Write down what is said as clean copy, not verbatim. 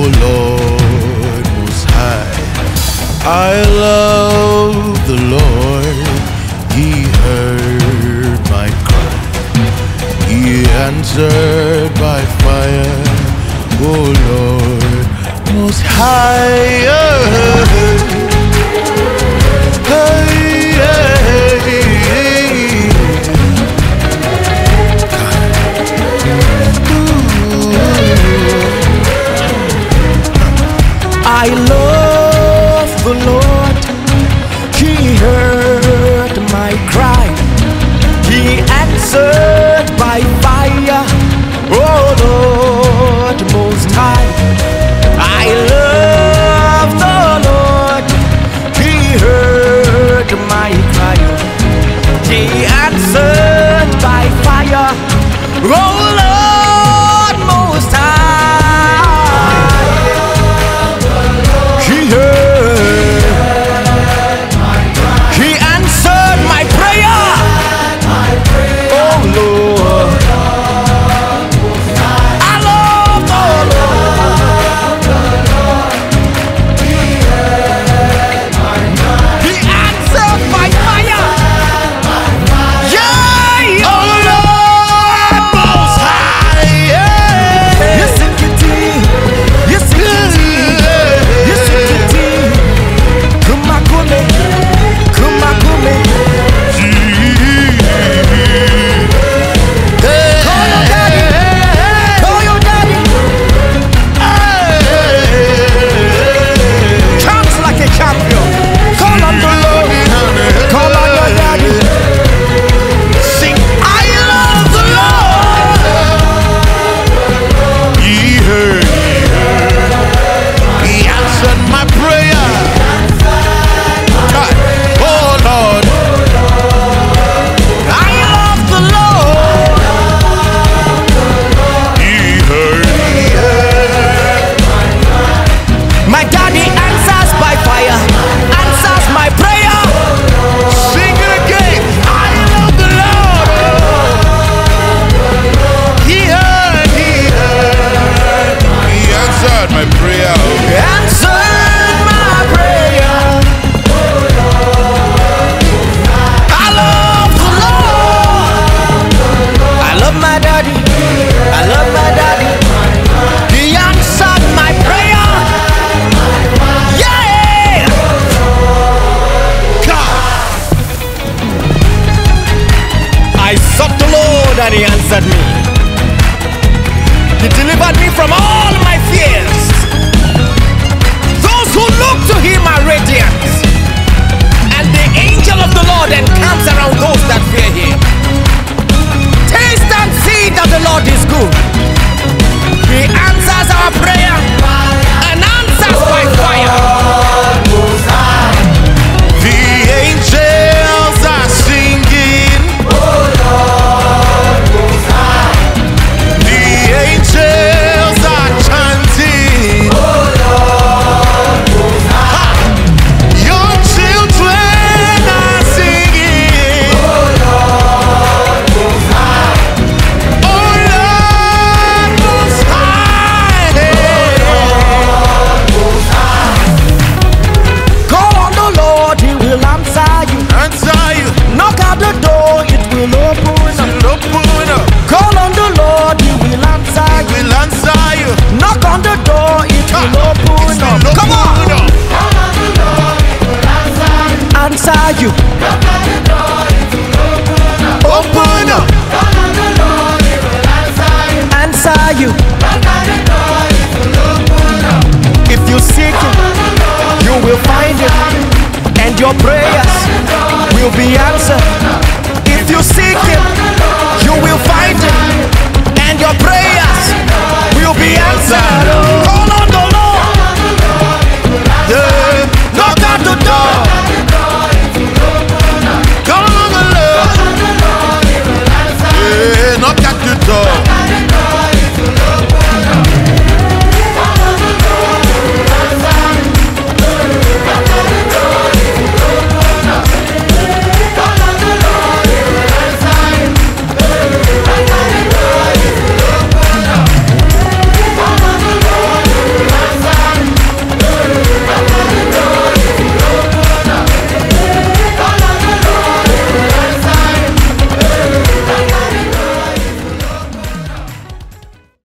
Lord Most High. I love the Lord. He heard my cry. He answered by fire. Oh Lord Most High. I love the Lord. He heard my cry. He answered by fire. Oh Lord Most High. I love the Lord. He heard my cry. He answered by fire. Oh Lord Most High. And he answered me. He delivered me from all my fears. Those who look to him are radiant, and the angel of the Lord encamps around those that fear him. Taste and see that the Lord is good. He answers our prayer and answers by fire. The angels are singing. Angels are chanting. Your children are singing. Oh Lord Most High. Call on the Lord, he will answer you. Answer you. Knock at the door, it will open up. Open up. Call on the Lord, he will answer you. Will answer you. Knock on the door, it will open up. Come on. Call on the Lord, he will answer you. Answer you. Knock on the door, it will open up. Open up. Call on the Lord, he will answer you. Answer you. Knock on the door, it will open up. If you seek him, you will find him, and your prayers will be answered. If you seek him, you will find him, and your prayers will be answered.